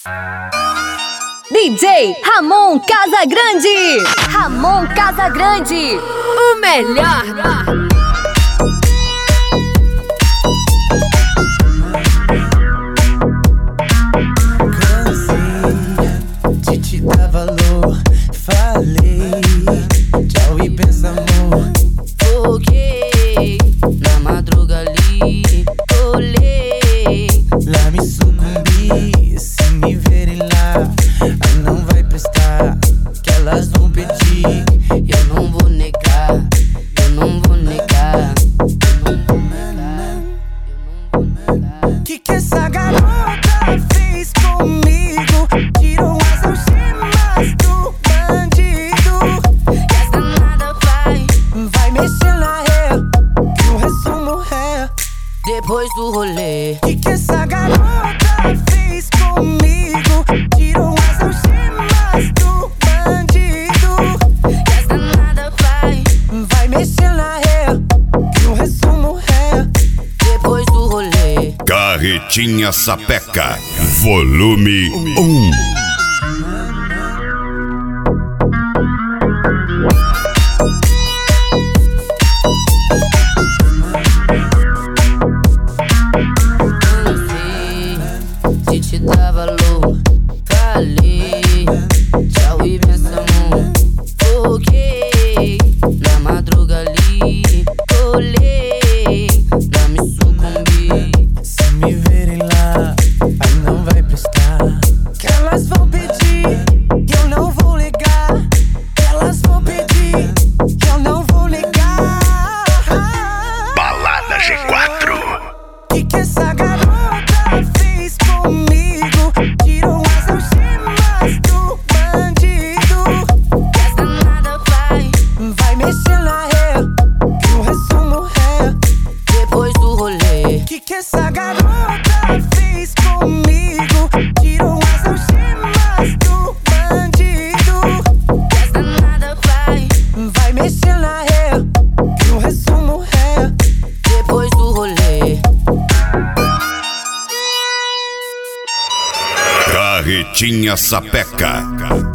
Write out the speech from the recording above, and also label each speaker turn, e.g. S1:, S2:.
S1: DJ Ramon Casagrande. Ramon Casagrande, o melhor.
S2: Cansei de te dar valor, falei, tchau e pensa amor.
S3: Foguei na madruga ali, olhei,
S2: Lá me sucumbi, se me verem lá, não vai prestar, que elas vão pedir.
S3: eu não vou negar, eu não vou negar, eu não vou negar, eu não vou negar.
S2: Que essa garota fez comigo? Tirou as algemas do bandido.
S3: E essa nada
S2: Vai mexer na ré, que o resumo é.
S3: depois do rolê.
S2: Que essa garota fez comigo? Tirou as algemas do bandido.
S3: E essa nada
S2: Vai mexer na ré, que o resumo é.
S3: depois do rolê.
S4: Carretinha Sapeca, volume 1.
S3: Cansei de te dar valor, falei, tchau e benção. Foguei na madruga ali, olhei, lá me sucumbi.
S2: Se me verem lá, não vai prestar, que elas vão pedir, que eu não vou ligar. Que elas vão pedir, que eu não vou ligar.
S4: Balada G4.
S2: Que essa garota fez comigo? Tirou as algemas do bandido.
S3: E essa nada
S2: Vai mexer na ré, que o resumo é.
S3: depois do rolê.
S2: Que essa garota fez comigo? Tirou as algemas do bandido.
S3: E essa nada
S2: Vai mexer na ré, que o resumo é.
S3: depois do rolê.
S4: Carretinha Sapeca.